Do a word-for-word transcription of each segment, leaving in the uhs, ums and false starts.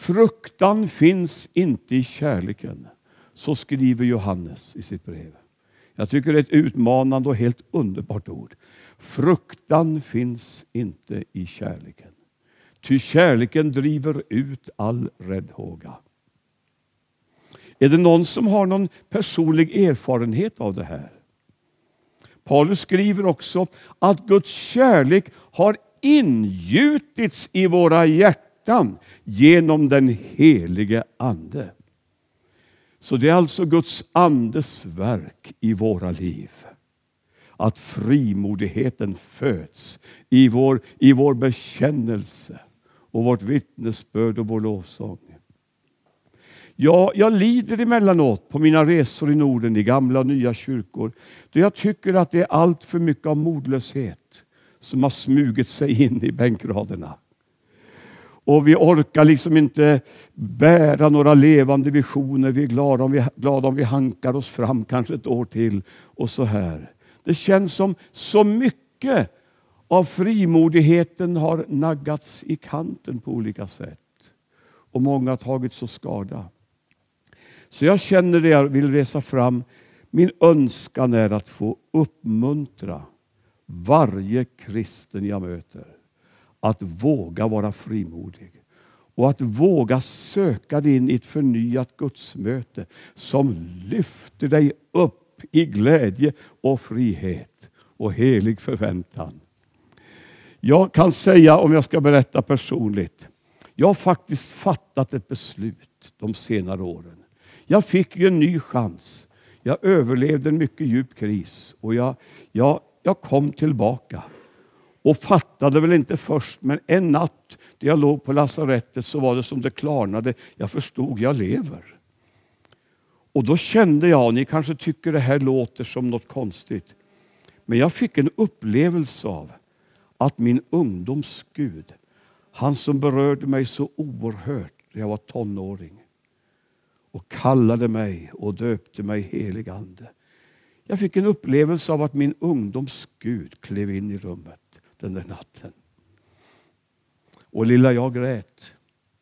Fruktan finns inte i kärleken. Så skriver Johannes i sitt brev. Jag tycker det är ett utmanande och helt underbart ord. Fruktan finns inte i kärleken. Ty kärleken driver ut all räddhåga. Är det någon som har någon personlig erfarenhet av det här? Paulus skriver också att Guds kärlek har ingjutits i våra hjärtan genom den helige ande. Så det är alltså Guds andes verk i våra liv. Att frimodigheten föds i vår, i vår bekännelse och vårt vittnesbörd och vår lovsång. Ja, jag lider emellanåt på mina resor i Norden, i gamla och nya kyrkor. Då jag tycker att det är allt för mycket av modlöshet som har smugit sig in i bänkraderna. Och vi orkar liksom inte bära några levande visioner. Vi är glada om vi, glada om vi hankar oss fram kanske ett år till och så här. Det känns som så mycket av frimodigheten har naggats i kanten på olika sätt. Och många har tagit så skada. Så jag känner det, jag vill resa fram. Min önskan är att få uppmuntra varje kristen jag möter. Att våga vara frimodig. Och att våga söka dig in i ett förnyat gudsmöte. Som lyfter dig upp i glädje och frihet. Och helig förväntan. Jag kan säga, om jag ska berätta personligt. Jag har faktiskt fattat ett beslut de senare åren. Jag fick ju en ny chans. Jag överlevde en mycket djup kris. Och jag, jag, jag kom tillbaka. Och fattade väl inte först. Men en natt när jag låg på lasarettet så var det som det klarnade. Jag förstod, jag lever. Och då kände jag, ni kanske tycker det här låter som något konstigt. Men jag fick en upplevelse av att min ungdoms Gud, han som berörde mig så oerhört när jag var tonåring. Och kallade mig och döpte mig helig ande. Jag fick en upplevelse av att min ungdoms Gud klev in i rummet den där natten. Och lilla jag grät.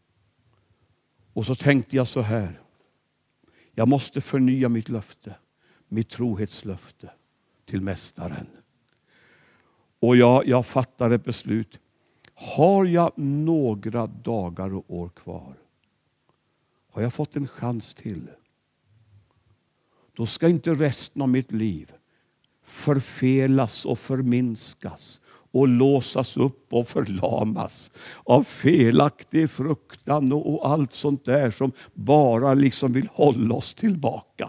Och så tänkte jag så här. Jag måste förnya mitt löfte. Mitt trohetslöfte till mästaren. Och jag, jag fattar ett beslut. Har jag några dagar och år kvar? Har jag fått en chans till? Då ska inte resten av mitt liv förfelas och förminskas och låsas upp och förlamas av felaktig fruktan och, och allt sånt där som bara liksom vill hålla oss tillbaka.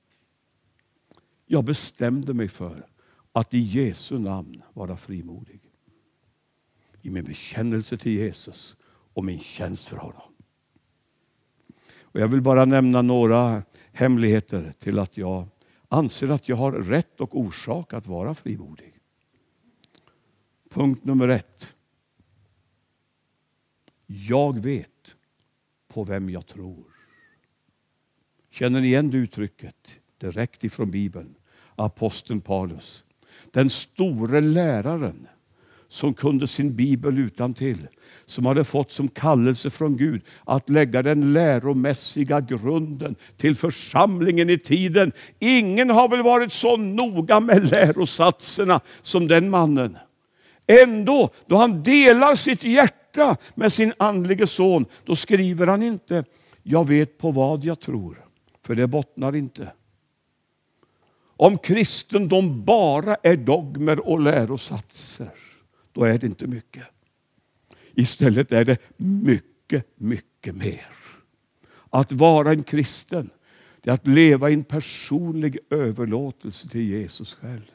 Jag bestämde mig för att i Jesu namn vara frimodig. I min bekännelse till Jesus och min tjänst för honom. Och jag vill bara nämna några hemligheter till att jag anser att jag har rätt och orsak att vara frimodig. Punkt nummer ett. Jag vet på vem jag tror. Känner ni igen det uttrycket? Direkt ifrån Bibeln. Aposteln Paulus. Den store läraren som kunde sin bibel utantill. Som hade fått som kallelse från Gud att lägga den läromässiga grunden till församlingen i tiden. Ingen har väl varit så noga med lärosatserna som den mannen. Ändå, då han delar sitt hjärta med sin andlige son, då skriver han inte, jag vet på vad jag tror, för det bottnar inte. Om kristendom bara är dogmer och lärosatser, då är det inte mycket. Istället är det mycket, mycket mer. Att vara en kristen, det är att leva i en personlig överlåtelse till Jesus själv.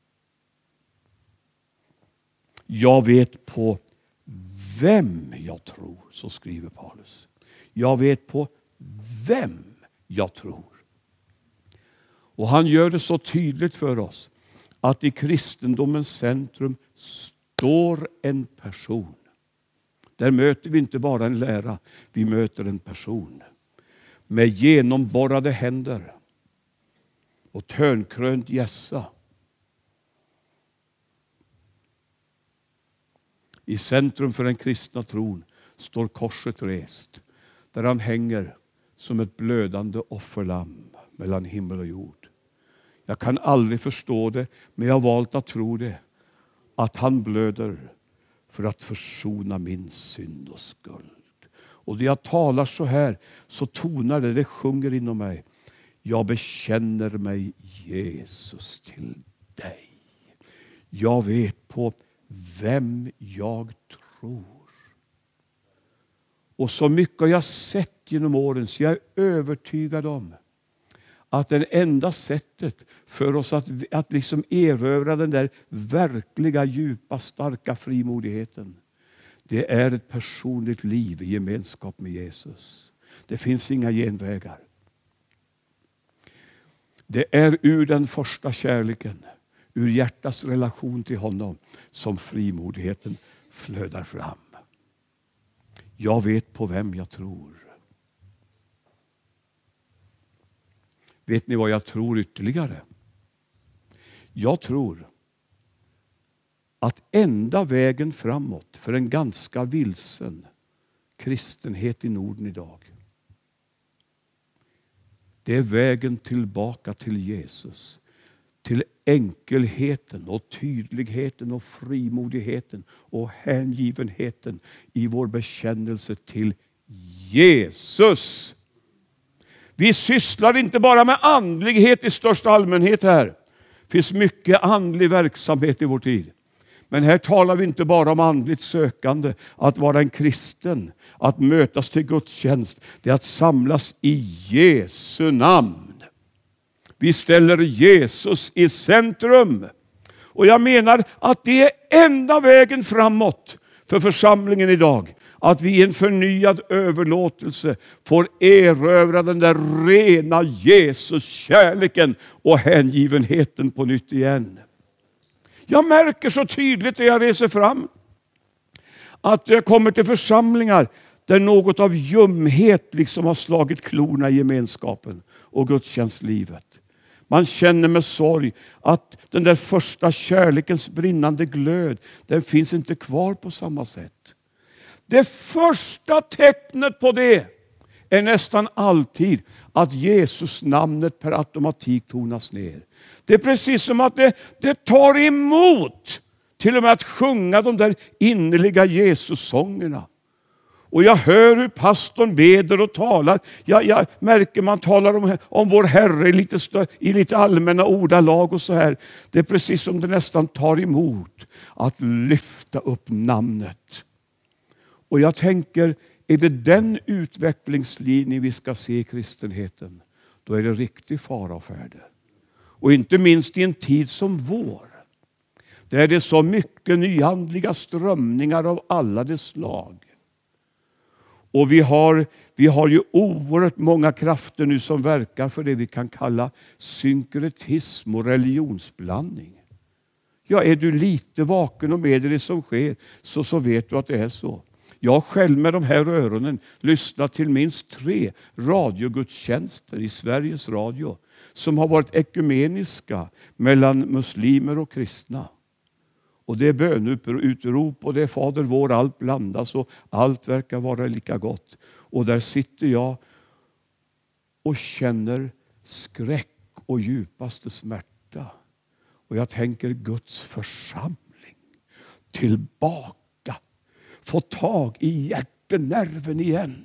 Jag vet på vem jag tror, så skriver Paulus. Jag vet på vem jag tror. Och han gör det så tydligt för oss att i kristendomens centrum står en person. Där möter vi inte bara en lära, vi möter en person. Med genomborrade händer och törnkrönt hjässa. I centrum för den kristna tron står korset rest. där han hänger som ett blödande offerlamm mellan himmel och jord. Jag kan aldrig förstå det, men jag har valt att tro det. Att han blöder för att försona min synd och skuld. Och när jag talar så här så tonar det, det sjunger inom mig. Jag bekänner mig, Jesus, till dig. Jag vet på vem jag tror. Och så mycket har jag sett genom åren, så jag är övertygad om att det enda sättet för oss att, att liksom erövra den där verkliga, djupa, starka frimodigheten, det är ett personligt liv i gemenskap med Jesus. Det finns inga genvägar. Det är ur den första kärleken, ur hjärtats relation till honom, som frimodigheten flödar fram. Jag vet på vem jag tror. Vet ni vad jag tror ytterligare? Jag tror att enda vägen framåt för en ganska vilsen kristenhet i Norden idag, det är vägen tillbaka till Jesus. Till enkelheten och tydligheten och frimodigheten och hängivenheten i vår bekännelse till Jesus. Vi sysslar inte bara med andlighet i största allmänhet här. Det finns mycket andlig verksamhet i vår tid. Men här talar vi inte bara om andligt sökande, att vara en kristen, att mötas till gudstjänst, det är att samlas i Jesu namn. Vi ställer Jesus i centrum. Och jag menar att det är enda vägen framåt för församlingen idag. Att vi i en förnyad överlåtelse får erövra den där rena Jesus-kärleken och hängivenheten på nytt igen. Jag märker så tydligt när jag reser fram att jag kommer till församlingar där något av ljumhet liksom har slagit klorna i gemenskapen och gudstjänstlivet. Man känner med sorg att den där första kärlekens brinnande glöd, den finns inte kvar på samma sätt. Det första tecknet på det är nästan alltid att Jesus namnet per automatik tonas ner. Det är precis som att det, det tar emot till och med att sjunga de där innerliga Jesus-sångerna. Och jag hör hur pastorn beder och talar. Jag, jag märker man talar om, om vår Herre i lite, stö, i lite allmänna ordalag och så här. Det är precis som det nästan tar emot att lyfta upp namnet. Och jag tänker, är det den utvecklingslinjen vi ska se i kristenheten, då är det riktig fara och färde. Och inte minst i en tid som vår, där är det så mycket nyandliga strömningar av alla de slag. Och vi har, vi har ju oerhört många krafter nu som verkar för det vi kan kalla synkretism och religionsblandning. Ja, är du lite vaken och med det som sker, så, så vet du att det är så. Jag har själv med de här öronen lyssnat till minst tre radiogudstjänster i Sveriges Radio som har varit ekumeniska mellan muslimer och kristna. Och det är bönutrop och det är Fader vår, allt blandas och allt verkar vara lika gott. Och där sitter jag och känner skräck och djupaste smärta. Och jag tänker Guds församling tillbaka. Få tag i hjärtenerven igen.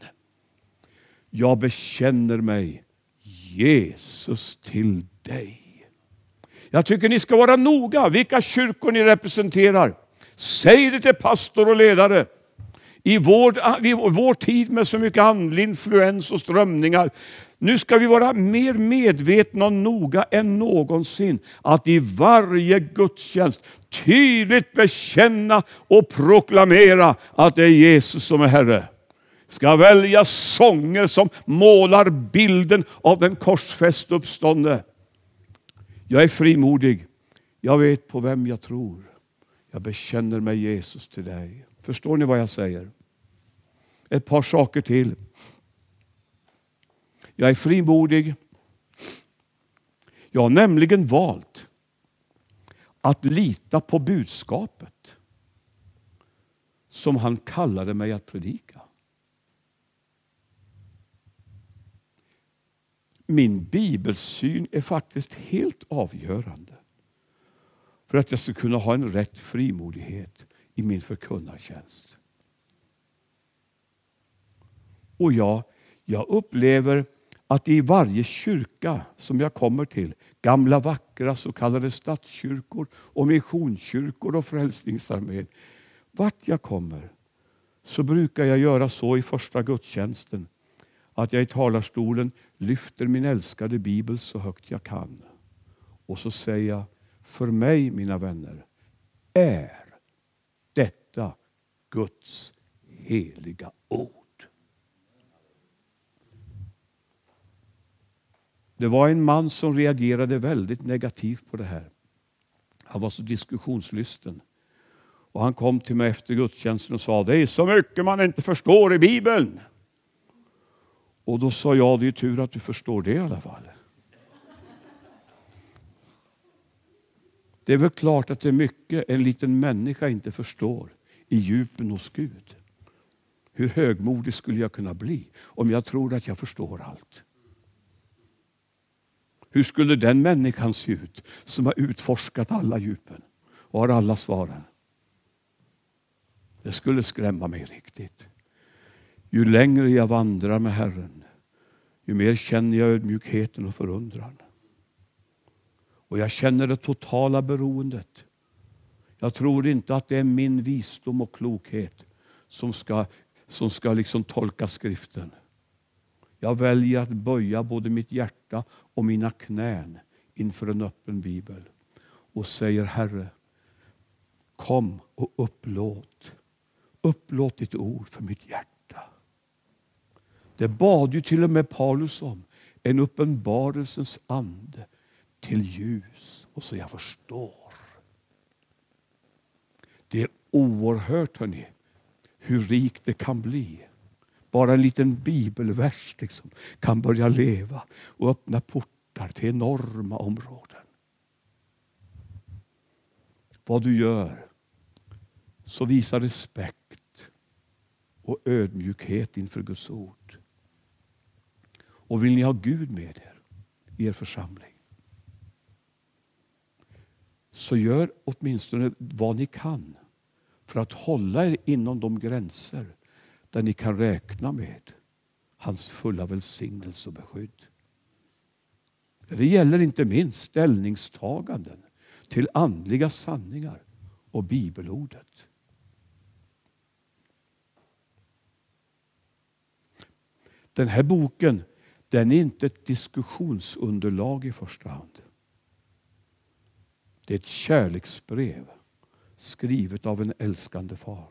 Jag bekänner mig, Jesus, till dig. Jag tycker ni ska vara noga vilka kyrkor ni representerar. Säg det till pastor och ledare. I vår, i vår tid med så mycket andlig influens och strömningar. Nu ska vi vara mer medvetna och noga än någonsin att i varje gudstjänst tydligt bekänna och proklamera att det är Jesus som är Herre. Ska välja sånger som målar bilden av den korsfäst uppståndne. Jag är frimodig. Jag vet på vem jag tror. Jag bekänner mig, Jesus, till dig. Förstår ni vad jag säger? Ett par saker till. Jag är frimodig. Jag har nämligen valt att lita på budskapet som han kallade mig att predika. min bibelsyn är faktiskt helt avgörande för att jag ska kunna ha en rätt frimodighet i min förkunnartjänst. Och jag, jag upplever att i varje kyrka som jag kommer till, gamla vackra så kallade stadskyrkor och missionskyrkor och frälsningsarmén, vart jag kommer så brukar jag göra så i första gudstjänsten att jag i talarstolen lyfter min älskade bibel så högt jag kan. Och så säger jag, för mig mina vänner, är detta Guds heliga ord. Det var en man som reagerade väldigt negativt på det här. Han var så diskussionslysten. Och han kom till mig efter gudstjänsten och sa, det är så mycket man inte förstår i Bibeln. Och då sa jag, det är tur att du förstår det i alla fall. Det är väl klart att det är mycket en liten människa inte förstår i djupen hos Gud. Hur högmodig skulle jag kunna bli om jag tror att jag förstår allt? Hur skulle den människan se ut som har utforskat alla djupen och har alla svaren? Det skulle skrämma mig riktigt. Ju längre jag vandrar med Herren, ju mer känner jag ödmjukheten och förundran. Och jag känner det totala beroendet. Jag tror inte att det är min visdom och klokhet som ska, som ska liksom tolka skriften. Jag väljer att böja både mitt hjärta och mina knän inför en öppen bibel. Och säger, Herre, kom och upplåt. Upplåt ditt ord för mitt hjärta. Det bad ju till och med Paulus om. En uppenbarelsens ande till ljus. Och så jag förstår. Det är oerhört, hörni, hur rikt det kan bli. Bara en liten bibelvers liksom, kan börja leva och öppna portar till enorma områden. Vad du gör, så visa respekt och ödmjukhet inför Guds ord. Och vill ni ha Gud med er i er församling, så gör åtminstone vad ni kan för att hålla er inom de gränser där ni kan räkna med hans fulla välsignelse och beskydd. Det gäller inte minst ställningstaganden till andliga sanningar och bibelordet. Den här boken, den är inte ett diskussionsunderlag i första hand. Det är ett kärleksbrev skrivet av en älskande far.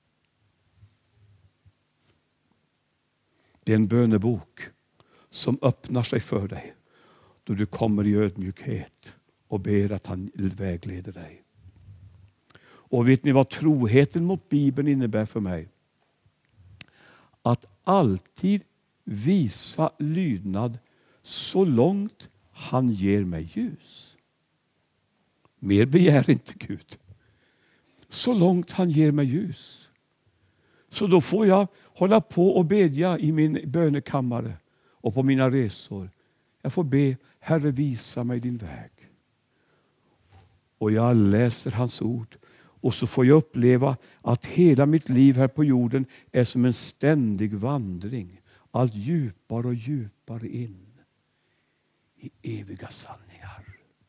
Det är en bönebok som öppnar sig för dig då du kommer i ödmjukhet och ber att han vägleder dig. Och vet ni vad troheten mot Bibeln innebär för mig? Att alltid visa lydnad så långt han ger mig ljus. Mer begär inte Gud. Så långt han ger mig ljus. Så då får jag hålla på och bedja i min bönekammare och på mina resor. Jag får be, Herre, visa mig din väg. Och jag läser hans ord. Och så får jag uppleva att hela mitt liv här på jorden är som en ständig vandring. Allt djupare och djupare in i eviga sanningar.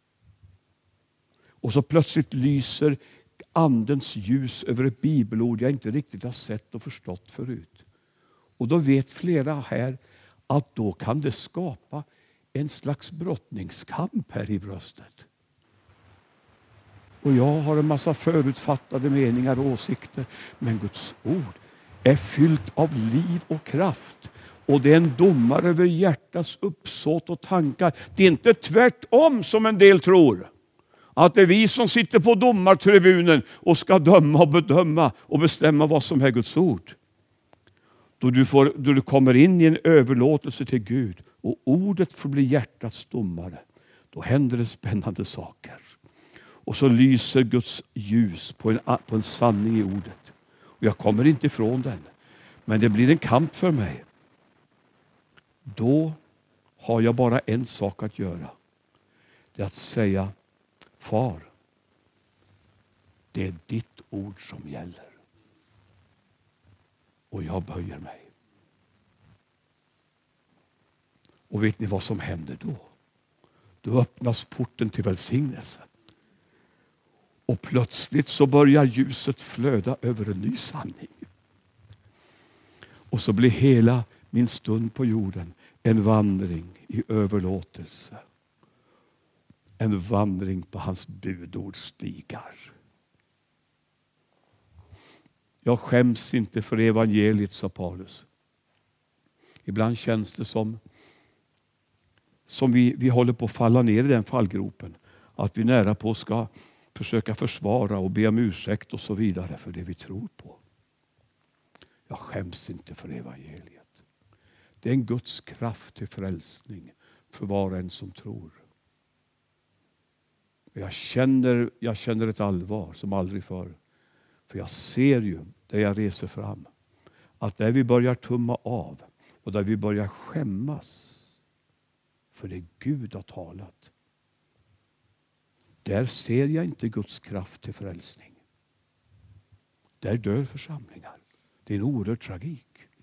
Och så plötsligt lyser andens ljus över ett bibelord jag inte riktigt har sett och förstått förut. Och då vet flera här att då kan det skapa en slags brottningskamp här i bröstet. Och jag har en massa förutfattade meningar och åsikter. Men Guds ord är fyllt av liv och kraft. Och det är en domare över hjärtats uppsåt och tankar. Det är inte tvärtom som en del tror. Att det är vi som sitter på domartribunen och ska döma och bedöma och bestämma vad som är Guds ord. Då du, får, då du kommer in i en överlåtelse till Gud och ordet får bli hjärtats domare, då händer det spännande saker. Och så lyser Guds ljus på en, på en sanning i ordet. Och jag kommer inte ifrån den. Men det blir en kamp för mig. Då har jag bara en sak att göra. Det är att säga: Far, det är ditt ord som gäller. Och jag böjer mig. Och vet ni vad som händer då? Då öppnas porten till välsignelse. Och plötsligt så börjar ljuset flöda över en ny sanning. Och så blir hela min stund på jorden en vandring i överlåtelse. En vandring på hans budordstigar. Jag skäms inte för evangeliet, sa Paulus. Ibland känns det som som vi, vi håller på att falla ner i den fallgropen. Att vi nära på ska försöka försvara och be om ursäkt och så vidare för det vi tror på. Jag skäms inte för evangeliet. Det är en Guds kraft till frälsning för var och en som tror. Jag känner, jag känner ett allvar som aldrig förr. För jag ser ju, där jag reser fram, att där vi börjar tumma av och där vi börjar skämmas för det Gud har talat, där ser jag inte Guds kraft till frälsning. Där dör församlingar. Det är en oerhörd tragik.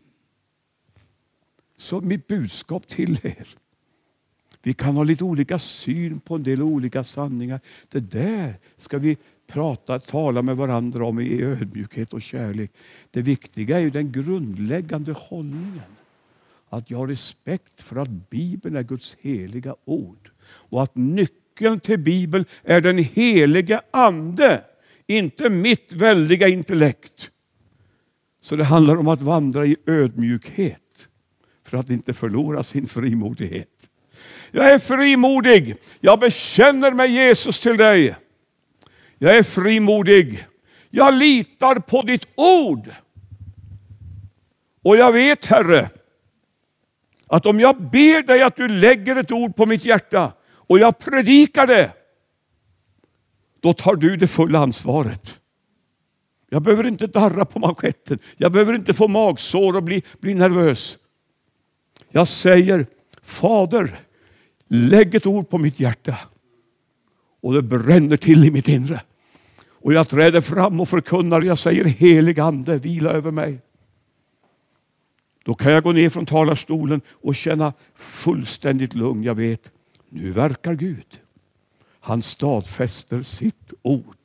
Så mitt budskap till er: vi kan ha lite olika syn på en del olika sanningar. Det där ska vi prata, tala med varandra om i ödmjukhet och kärlek. Det viktiga är ju den grundläggande hållningen. Att jag har respekt för att Bibeln är Guds heliga ord. Och att nyckeln till Bibeln är den helige ande. Inte mitt väldiga intellekt. Så det handlar om att vandra i ödmjukhet. För att inte förlora sin frimodighet. Jag är frimodig. Jag bekänner mig Jesus till dig. Jag är frimodig. Jag litar på ditt ord. Och jag vet, Herre, att om jag ber dig att du lägger ett ord på mitt hjärta och jag predikar det, då tar du det fulla ansvaret. Jag behöver inte darra på manschetten. Jag behöver inte få magsår och bli, bli nervös. Jag säger: Fader, lägg ett ord på mitt hjärta. Och det bränner till i mitt inre. Och jag träder fram och förkunnar. Jag säger: helig ande, vila över mig. Då kan jag gå ner från talarstolen och känna fullständigt lugn. Jag vet, nu verkar Gud. Han stadfäster sitt ord.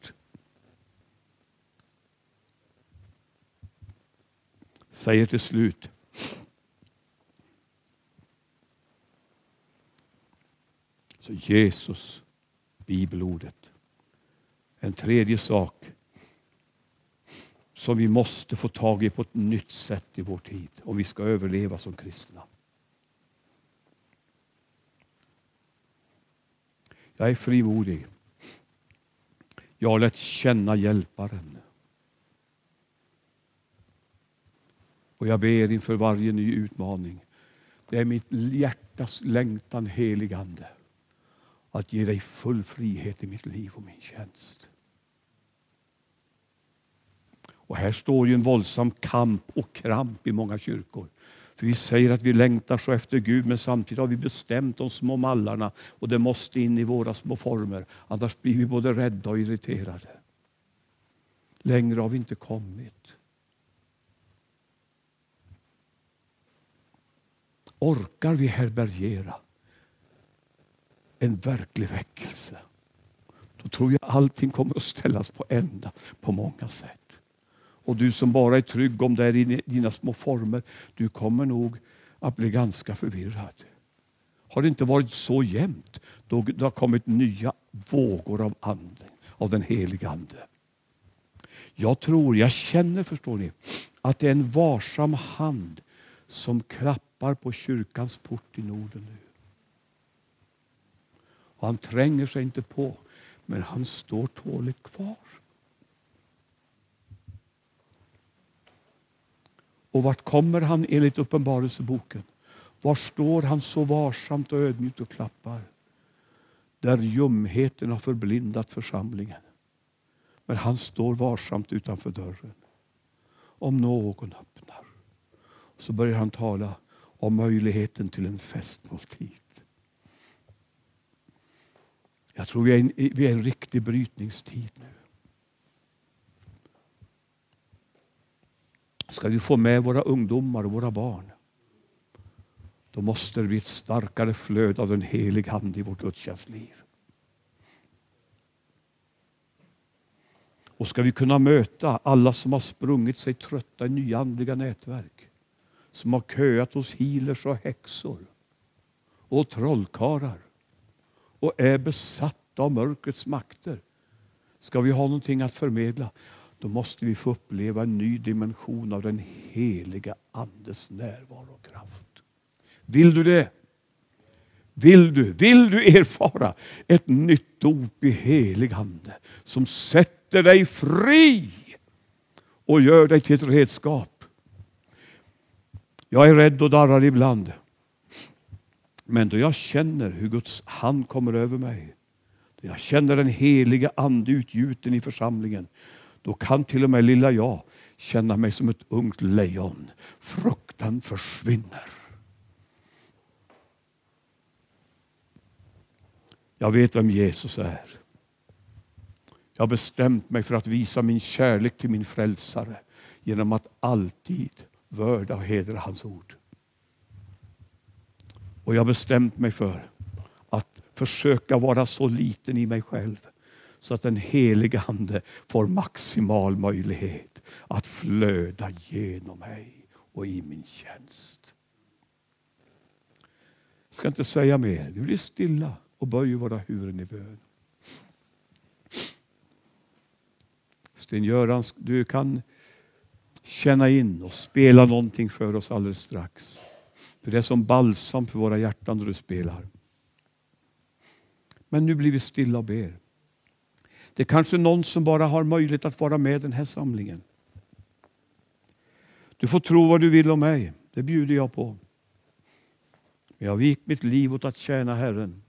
Säger till slut: så Jesus, bibelordet. En tredje sak som vi måste få tag i på ett nytt sätt i vår tid om vi ska överleva som kristna. Jag är frimodig. Jag har lärt känna hjälparen. Och jag ber inför varje ny utmaning. Det är mitt hjärtas längtan, helig ande, att ge dig full frihet i mitt liv och min tjänst. Och här står ju en våldsam kamp och kramp i många kyrkor. För vi säger att vi längtar så efter Gud, men samtidigt har vi bestämt de små mallarna och det måste in i våra små former. Annars blir vi både rädda och irriterade. Längre har vi inte kommit. Orkar vi härbärgera en verklig väckelse, då tror jag allting kommer att ställas på ända på många sätt. Och du som bara är trygg om det är i dina små former, du kommer nog att bli ganska förvirrad. Har det inte varit så jämnt, då det har kommit nya vågor av anden, av den heliga ande. Jag tror, jag känner, förstår ni, att det är en varsam hand som klappar på kyrkans port i Norden nu. Och han tränger sig inte på, men han står tåligt kvar. Och vart kommer han enligt uppenbarelseboken? Var står han så varsamt och ödmjukt och klappar? Där ljumheten har förblindat församlingen. Men han står varsamt utanför dörren. Om någon öppnar. Så börjar han tala. av möjligheten till en festmåltid. Jag tror vi är, en, vi är en riktig brytningstid nu. Ska vi få med våra ungdomar och våra barn, då måste det bli ett starkare flöd av den heliga ande i vårt gudstjänstliv. Och ska vi kunna möta alla som har sprungit sig trötta i nya andliga nätverk, som har köat hos healers och häxor och trollkarlar och är besatta av mörkrets makter, ska vi ha någonting att förmedla, då måste vi få uppleva en ny dimension av den heliga andes närvaro och kraft. Vill du det? Vill du, vill du erfara ett nytt dop i helig ande som sätter dig fri och gör dig till ett redskap? Jag är rädd och darrar ibland. Men då jag känner hur Guds hand kommer över mig, då jag känner den heliga ande utgjuten i församlingen, då kan till och med lilla jag känna mig som ett ungt lejon. Fruktan försvinner. Jag vet vem Jesus är. Jag har bestämt mig för att visa min kärlek till min frälsare genom att alltid vörda och hedra hans ord. Och jag har bestämt mig för att försöka vara så liten i mig själv så att den heliga ande får maximal möjlighet att flöda genom mig och i min tjänst. Jag ska inte säga mer. Vi blir stilla och böjer våra huvuden i bön. Sten-Göran, du kan känna in och spela någonting för oss alldeles strax. För det är som balsam för våra hjärtan när du spelar. Men nu blir vi stilla och ber. Det är kanske någon som bara har möjlighet att vara med i den här samlingen. Du får tro vad du vill om mig. Det bjuder jag på. Men jag har vikt mitt liv åt att tjäna Herren.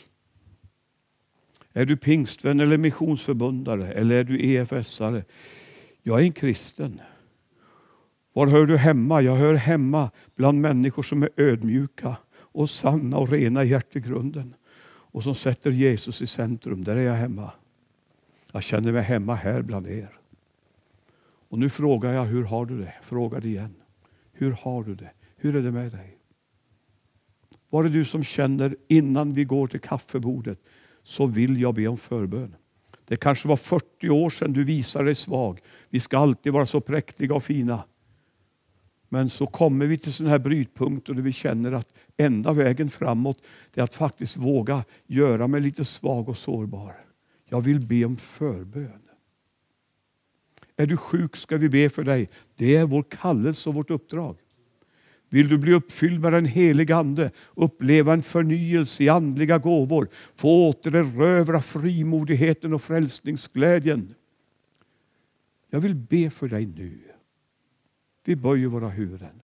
Är du pingstvän eller missionsförbundare eller är du E F S-are? Jag är en kristen. Var hör du hemma? Jag hör hemma bland människor som är ödmjuka och sanna och rena i hjärtegrunden. Och som sätter Jesus i centrum. Där är jag hemma. Jag känner mig hemma här bland er. Och nu frågar jag, hur har du det? Fråga det igen. Hur har du det? Hur är det med dig? Var det du som känner innan vi går till kaffebordet så vill jag be om förbön? Det kanske var fyrtio år sedan du visade dig svag. Vi ska alltid vara så präktiga och fina. Men så kommer vi till sådana här brytpunkter där vi känner att enda vägen framåt är att faktiskt våga göra mig lite svag och sårbar. Jag vill be om förbön. Är du sjuk ska vi be för dig. Det är vår kallelse och vårt uppdrag. Vill du bli uppfylld med den heliga ande, uppleva en förnyelse i andliga gåvor, få återerövra frimodigheten och frälsningsglädjen. Jag vill be för dig nu. Vi böjer våra huvuden.